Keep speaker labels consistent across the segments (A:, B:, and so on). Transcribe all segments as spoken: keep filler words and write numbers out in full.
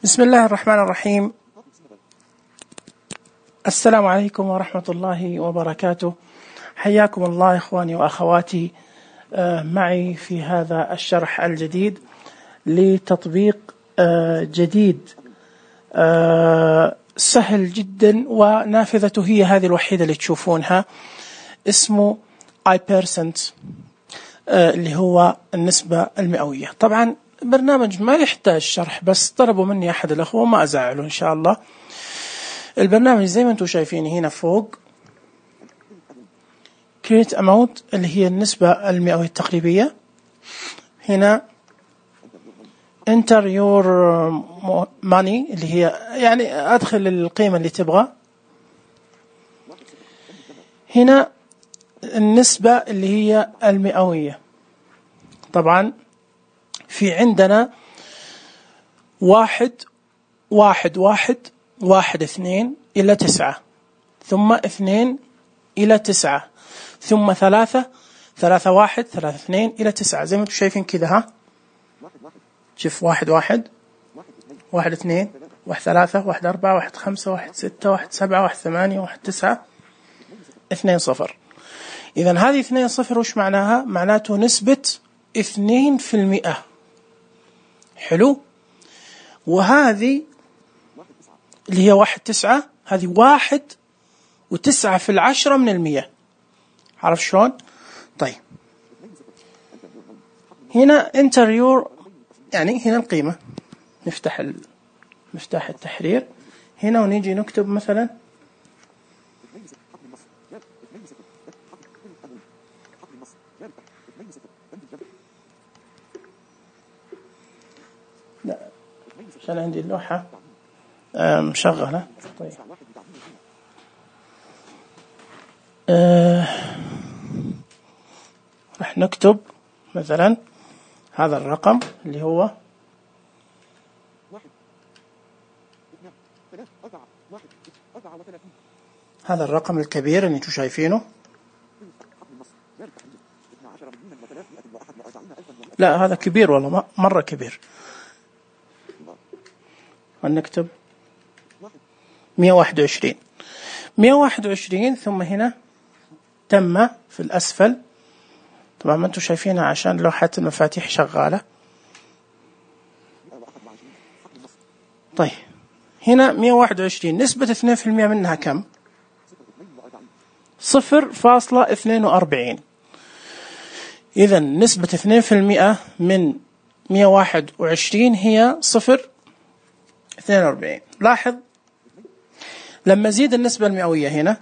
A: بسم الله الرحمن الرحيم. السلام عليكم ورحمة الله وبركاته. حياكم الله إخواني وأخواتي معي في هذا الشرح الجديد لتطبيق جديد سهل جدا، ونافذته هي هذه الوحيدة اللي تشوفونها، اسمه آي بيرسنت اللي هو النسبة المئوية. طبعا برنامج ما يحتاج شرح، بس طلبوا مني أحد الأخوة ما أزعله إن شاء الله. البرنامج زي ما أنتم شايفين هنا فوق create amount اللي هي النسبة المئوية التقريبية، هنا enter your money اللي هي يعني أدخل القيمة اللي تبغى، هنا النسبة اللي هي المئوية. طبعا في عندنا واحد واحد واحد واحد اثنين إلى تسعة، ثم اثنين إلى تسعة، ثم ثلاثة ثلاثة واحد ثلاثة اثنين إلى تسعة، زي ما انتم شايفين كذا. ها شوف واحد واحد واحد اثنين واحد ثلاثة واحد أربعة واحد خمسة واحد ستة واحد سبعة واحد ثمانية واحد تسعة اثنين صفر. إذن هذه اثنين صفر وش معناها؟ معناته نسبة اثنين في المئة. حلو. وهذه اللي هي واحد تسعة، هذه واحد وتسعة في العشرة من المئة. عرف شلون؟ طيب هنا انتريور يعني هنا القيمة، نفتح مفتاح التحرير هنا ونيجي نكتب مثلا لا عشان عندي اللوحة مشغلة. طيب أه راح نكتب مثلا هذا الرقم اللي هو هذا الرقم الكبير اللي انتم شايفينه. لا هذا كبير والله، مرة كبير. ونكتب مئة وواحد وعشرين مئة وواحد وعشرين، ثم هنا تم في الأسفل. طبعا ما انتم شايفينها عشان لوحة المفاتيح شغالة. طيب هنا مئة وواحد وعشرين نسبة اثنين في المئة منها كم؟ صفر فاصلة اثنين وأربعين. إذن نسبة اثنين في المئة من مئة وواحد وعشرين هي صفر اثنين وأربعين. لاحظ لما زيد النسبة المئوية هنا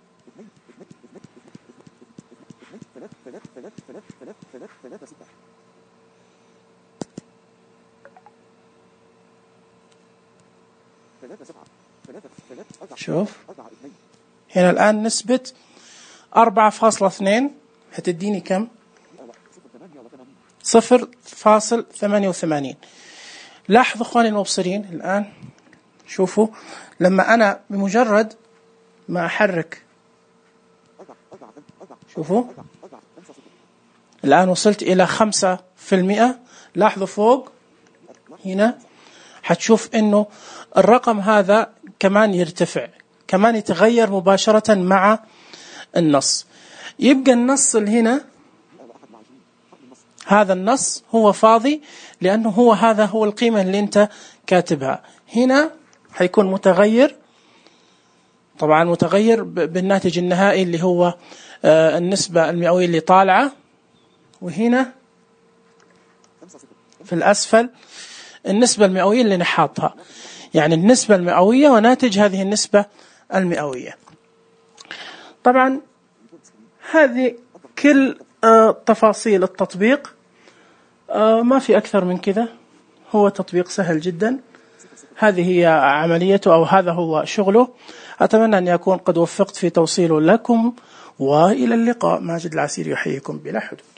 A: شوف هنا الآن نسبة أربعة فاصلة اثنين هتديني كم؟ صفر فاصل ثمانية وثمانين. لاحظوا اخواني المبصرين الآن، شوفوا لما أنا بمجرد ما أحرك، شوفوا الآن وصلت إلى خمسة في المئة. لاحظوا فوق هنا حتشوف إنه الرقم هذا كمان يرتفع، كمان يتغير مباشرة مع النص. يبقى النص اللي هنا هذا النص هو فاضي، لأنه هو هذا هو القيمة اللي أنت كاتبها. هنا حيكون متغير، طبعا متغير بالناتج النهائي اللي هو النسبة المئوية اللي طالعة، وهنا في الأسفل النسبة المئوية اللي نحاطها، يعني النسبة المئوية وناتج هذه النسبة المئوية. طبعا هذه كل تفاصيل التطبيق، ما في أكثر من كذا. هو تطبيق سهل جدا، هذه هي عمليته أو هذا هو شغله. أتمنى أن يكون قد وفقت في توصيله لكم، وإلى اللقاء. ماجد العسيري يحييكم بلا حدود.